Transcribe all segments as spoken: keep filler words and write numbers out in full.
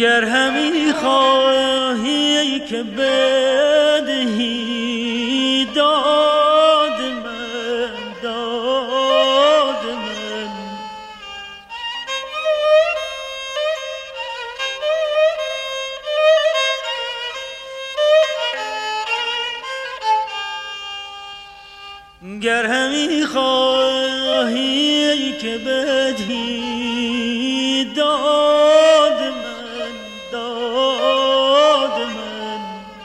گر همی خواهی که بدهی داد من، داد من، گر همی خواهی که بدهی داد من، داد من،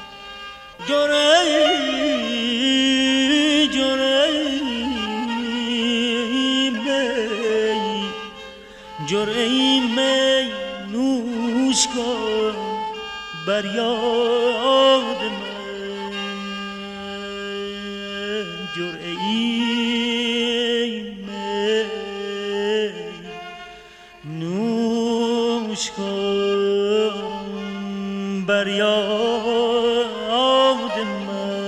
جرعی جرعی می، جرعی می نوش کن بر یاد من، جرعی می نوش کن بر یاد من.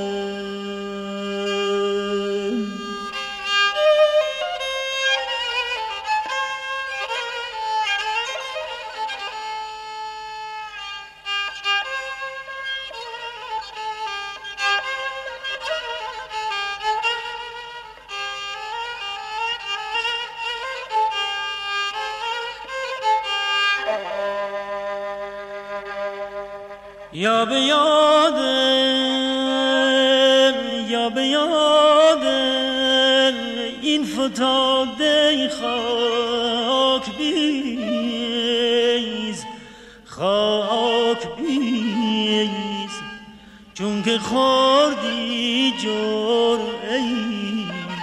یا به یادم، یا به یادم این فتاده خاک بیز، خاک بیز، چون که خوردی جرعه‌ای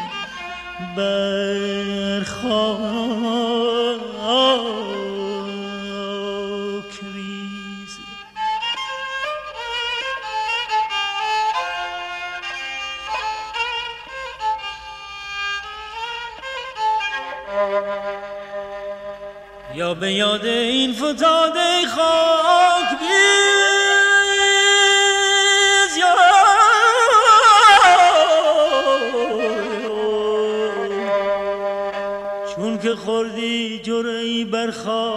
بر خاک ریز. یا به یاد این فتاده خاک بیز، یا چون که خوردی جرعی بر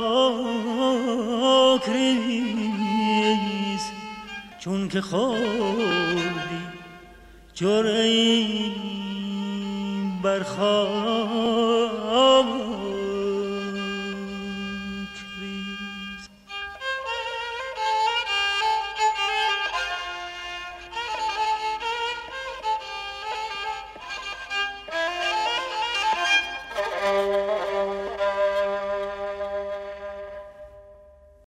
خاک ریز، چون که خوردی جرعی بر خاک